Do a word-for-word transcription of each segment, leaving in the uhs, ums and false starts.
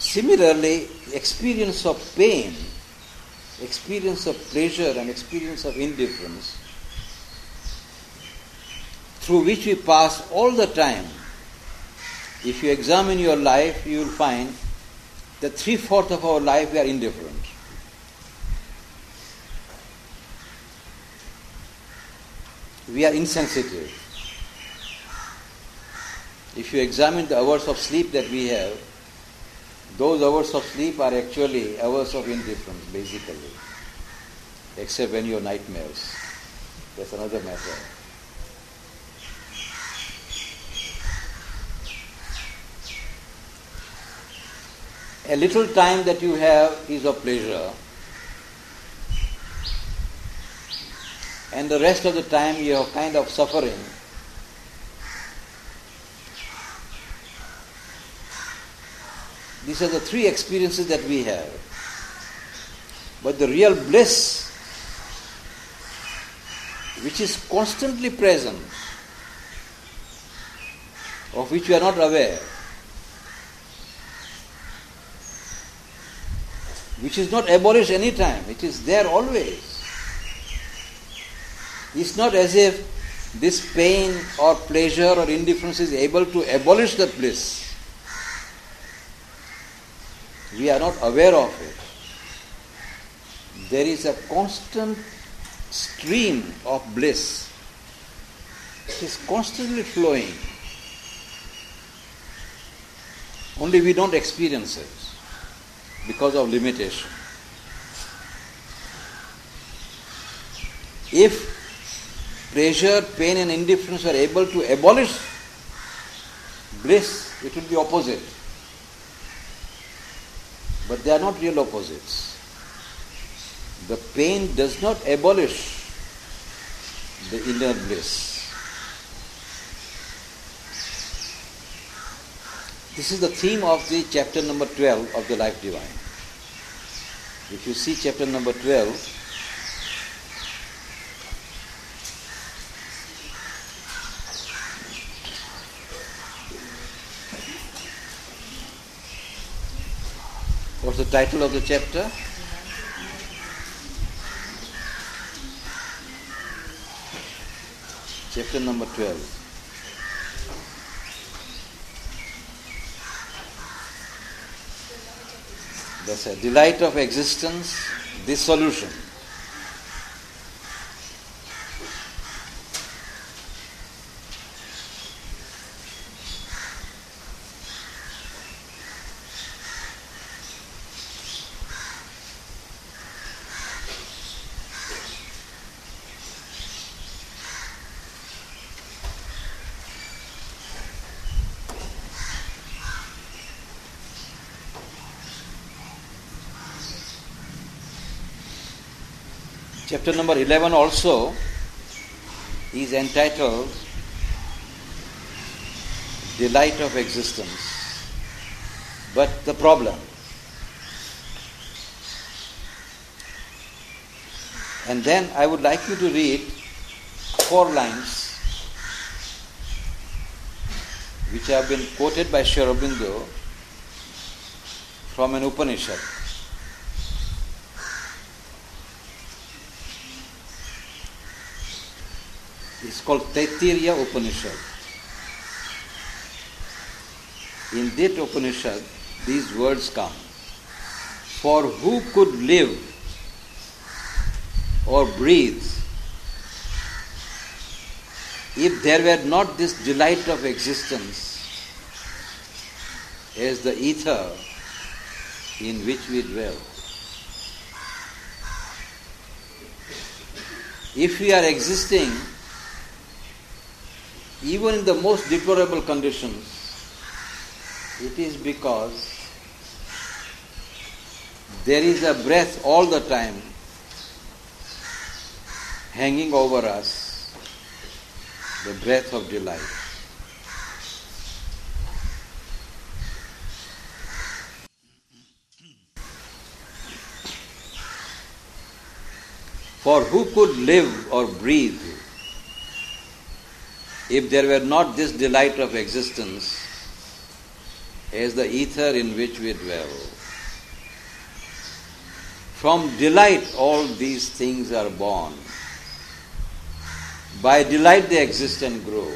Similarly, experience of pain, experience of pleasure and experience of indifference, through which we pass all the time, if you examine your life, you will find that three-fourths of our life we are indifferent. We are insensitive. If you examine the hours of sleep that we have, those hours of sleep are actually hours of indifference, basically. Except when you have nightmares. That's another matter. A little time that you have is of pleasure, and the rest of the time you have kind of suffering. These are the three experiences that we have. But the real bliss, which is constantly present, of which we are not aware, which is not abolished any time, it is there always. It's not as if this pain or pleasure or indifference is able to abolish the bliss. We are not aware of it. There is a constant stream of bliss. It is constantly flowing. Only we don't experience it because of limitation. If pleasure, pain and indifference are able to abolish bliss, it will be opposite. But they are not real opposites. The pain does not abolish the inner bliss. This is the theme of the chapter number twelve of the Life Divine. If you see chapter number twelve, what's the title of the chapter? Chapter number twelve. That's a delight of existence, dissolution. Chapter number eleven also is entitled Delight of Existence. But the problem, and then I would like you to read four lines which have been quoted by Sri Aurobindo from an Upanishad. It's called Taittiriya Upanishad. In that Upanishad, these words come. For who could live or breathe if there were not this delight of existence as the ether in which we dwell? If we are existing even in the most deplorable conditions, it is because there is a breath all the time hanging over us, the breath of delight. For who could live or breathe if there were not this delight of existence as the ether in which we dwell. From delight all these things are born. By delight they exist and grow.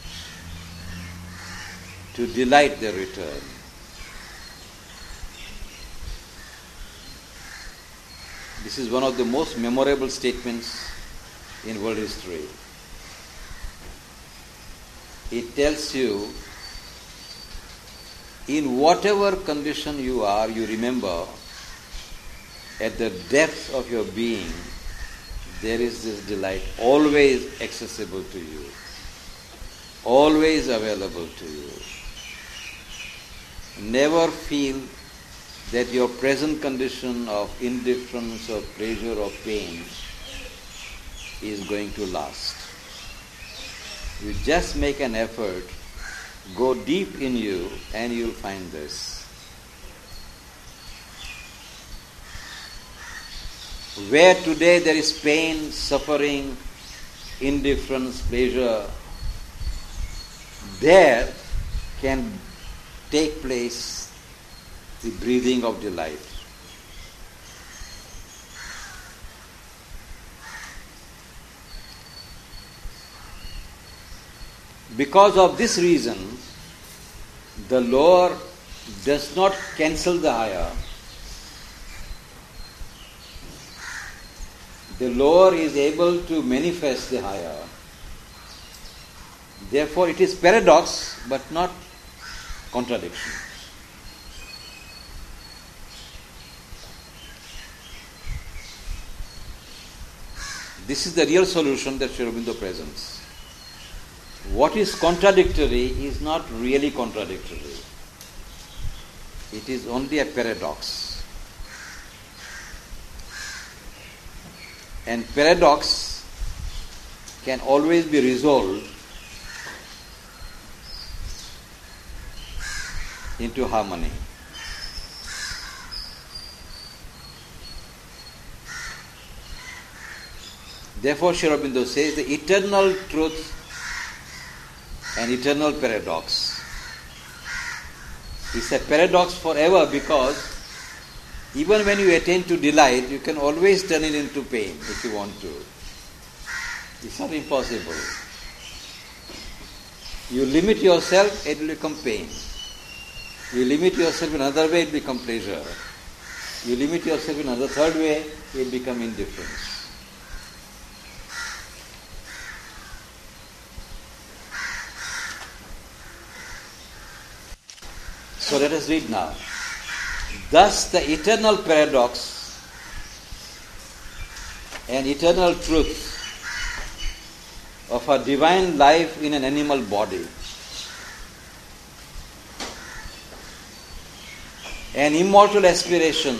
To delight they return. This is one of the most memorable statements in world history. It tells you, in whatever condition you are, you remember, at the depth of your being, there is this delight always accessible to you, always available to you. Never feel that your present condition of indifference or pleasure or pain is going to last. You just make an effort, go deep in you, and you'll find this. Where today there is pain, suffering, indifference, pleasure, there can take place the breathing of delight. Because of this reason, the lower does not cancel the higher. The lower is able to manifest the higher. Therefore, it is paradox, but not contradiction. This is the real solution that Sri Aurobindo presents. What is contradictory is not really contradictory. It is only a paradox. And paradox can always be resolved into harmony. Therefore, Sri Aurobindo says the eternal truth and eternal paradox is a paradox forever, because even when you attain to delight, you can always turn it into pain if you want to. It's not impossible. You limit yourself, it will become pain. You limit yourself in another way, it will become pleasure. You limit yourself in another third way, it will become indifference. So let us read now. Thus the eternal paradox and eternal truth of a divine life in an animal body, an immortal aspiration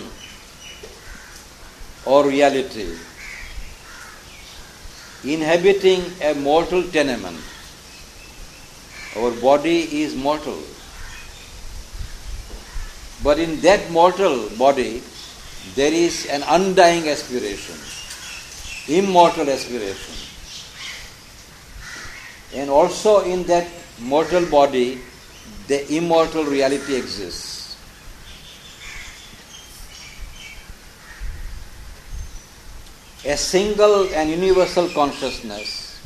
or reality, inhabiting a mortal tenement. Our body is mortal. But in that mortal body, there is an undying aspiration, immortal aspiration. And also in that mortal body, the immortal reality exists. A single and universal consciousness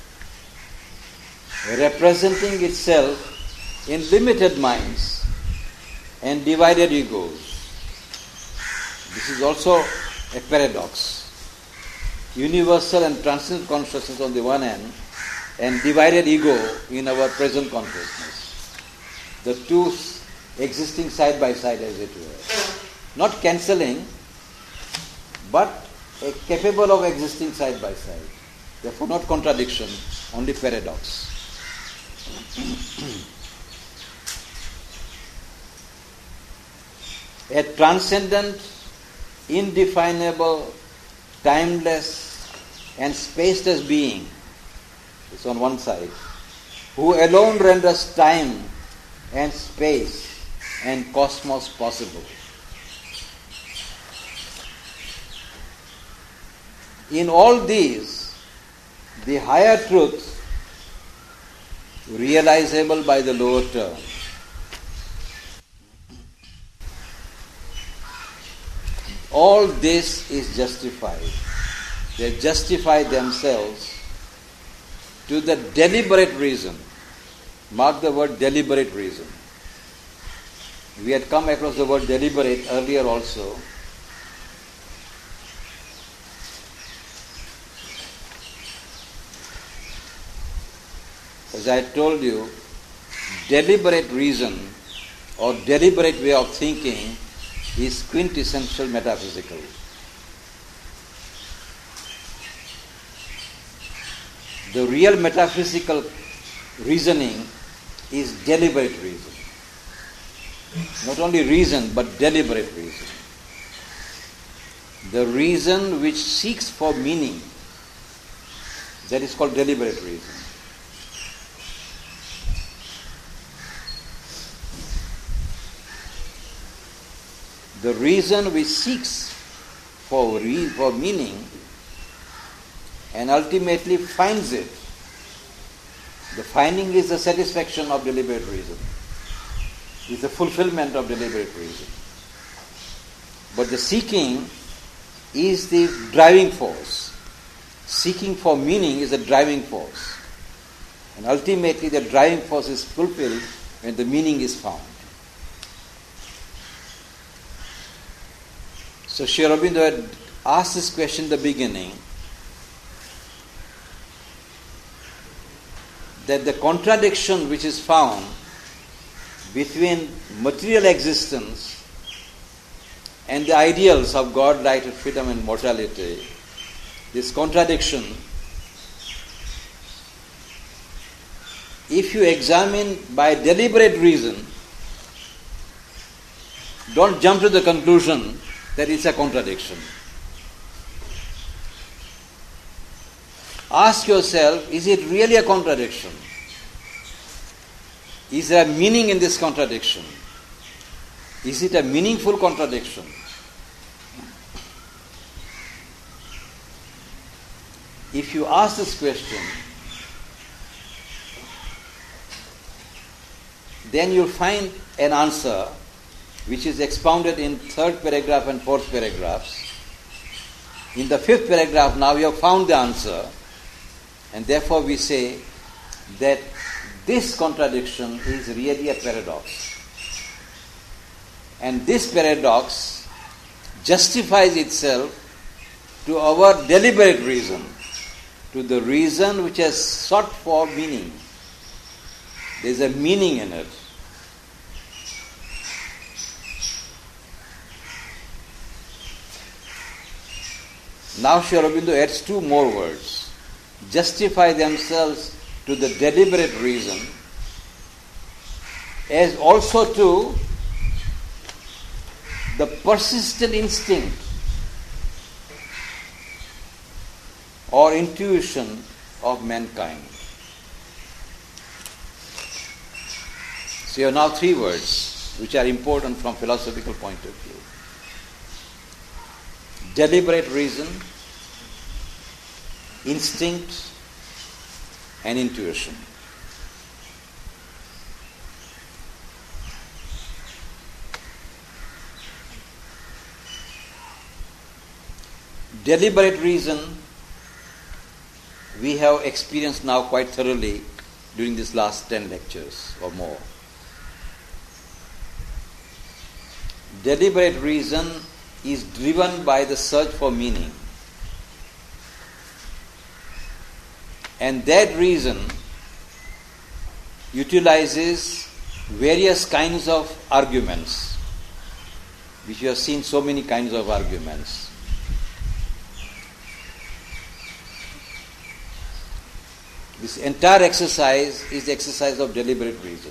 representing itself in limited minds and divided egos. This is also a paradox. Universal and transcendent consciousness on the one hand, and divided ego in our present consciousness. The two existing side by side, as it were. Not cancelling, but capable of existing side by side. Therefore not contradiction, only paradox. A transcendent, indefinable, timeless and spaceless being is on one side, who alone renders time and space and cosmos possible. In all these, the higher truth, realizable by the lower term, all this is justified. They justify themselves to the deliberate reason. Mark the word deliberate reason. We had come across the word deliberate earlier also. As I told you, deliberate reason or deliberate way of thinking is quintessential metaphysical. The real metaphysical reasoning is deliberate reason. Not only reason, but deliberate reason. The reason which seeks for meaning, that is called deliberate reason. The reason which seeks for, re- for meaning and ultimately finds it. The finding is the satisfaction of deliberate reason. It's the fulfillment of deliberate reason. But the seeking is the driving force. Seeking for meaning is the driving force. And ultimately the driving force is fulfilled when the meaning is found. So Sri Aurobindo had asked this question in the beginning, that the contradiction which is found between material existence and the ideals of God, light, freedom and mortality, this contradiction, if you examine by deliberate reason, don't jump to the conclusion that it's a contradiction. Ask yourself, is it really a contradiction? Is there a meaning in this contradiction? Is it a meaningful contradiction? If you ask this question, then you'll find an answer which is expounded in third paragraph and fourth paragraphs. In the fifth paragraph, now we have found the answer, and therefore we say that this contradiction is really a paradox. And this paradox justifies itself to our deliberate reason, to the reason which has sought for meaning. There is a meaning in it. Now Sri Aurobindo adds two more words. Justify themselves to the deliberate reason, as also to the persistent instinct or intuition of mankind. So you have now three words which are important from philosophical point of view. Deliberate reason, instinct, and intuition. Deliberate reason we have experienced now quite thoroughly during these last ten lectures or more. Deliberate reason is driven by the search for meaning. And that reason utilizes various kinds of arguments, which you have seen so many kinds of arguments. This entire exercise is the exercise of deliberate reason.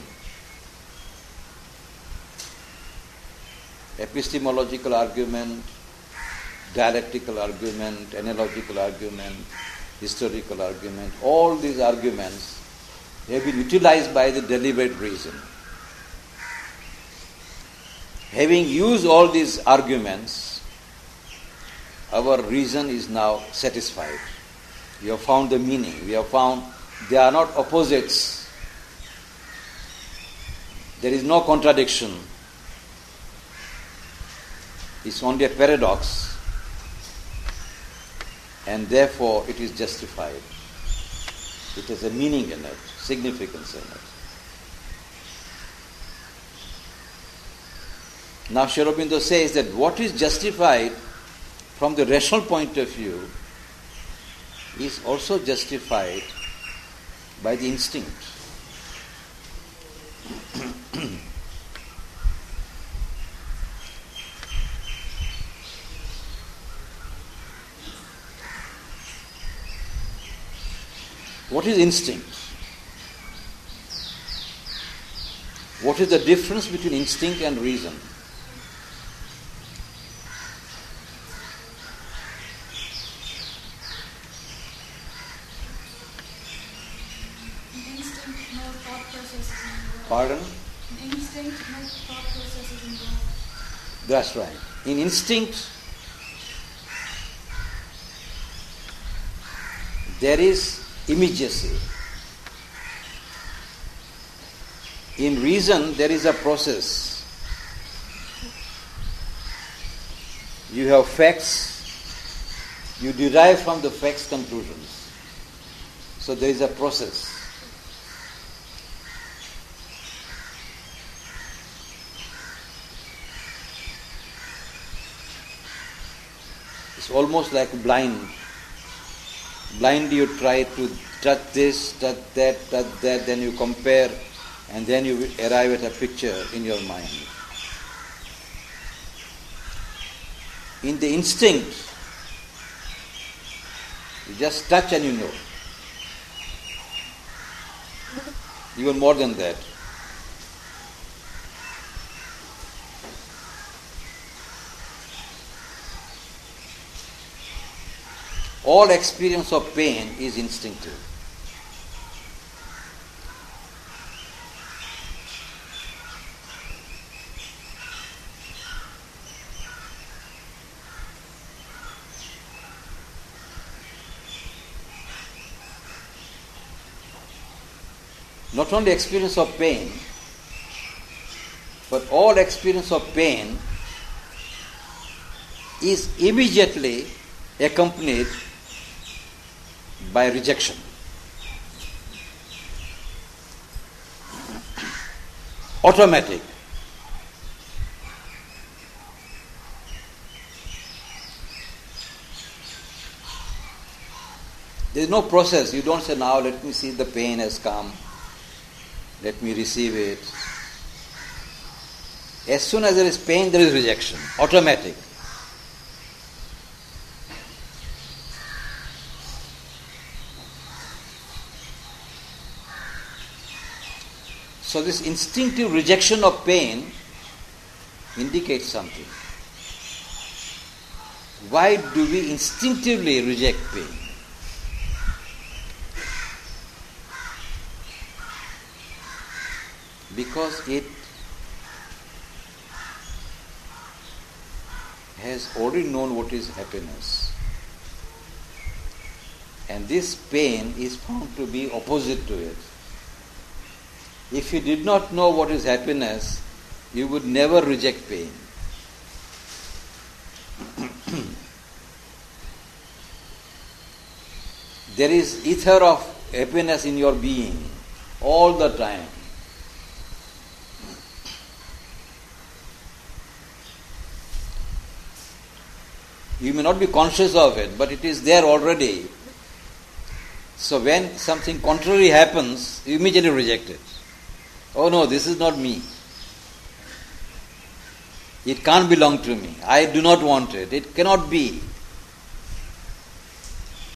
Epistemological argument, dialectical argument, analogical argument, historical argument, all these arguments have been utilized by the deliberate reason. Having used all these arguments, our reason is now satisfied. We have found the meaning. We have found they are not opposites. There is no contradiction. is only a paradox, and therefore it is justified. It has a meaning in it, significance in it. Now Sri Aurobindo says that what is justified from the rational point of view is also justified by the instinct. What is instinct? What is the difference between instinct and reason? Pardon? In instinct, no thought process is involved. That's right. In instinct, there is immediacy. In reason, there is a process. You have facts, you derive from the facts conclusions. So there is a process. It's almost like blind. Blind, you try to touch this, touch that, touch that, then you compare, and then you arrive at a picture in your mind. In the instinct, you just touch and you know. Even more than that. All experience of pain is instinctive. Not only experience of pain, but all experience of pain is immediately accompanied by rejection. Automatic. There is no process. You don't say, now let me see the pain has come. Let me receive it. As soon as there is pain, there is rejection. Automatic. So this instinctive rejection of pain indicates something. Why do we instinctively reject pain? Because it has already known what is happiness. And this pain is found to be opposite to it. If you did not know what is happiness, you would never reject pain. There is ether of happiness in your being all the time. You may not be conscious of it, but it is there already. So when something contrary happens, you immediately reject it. Oh no, this is not me. It can't belong to me. I do not want it. It cannot be.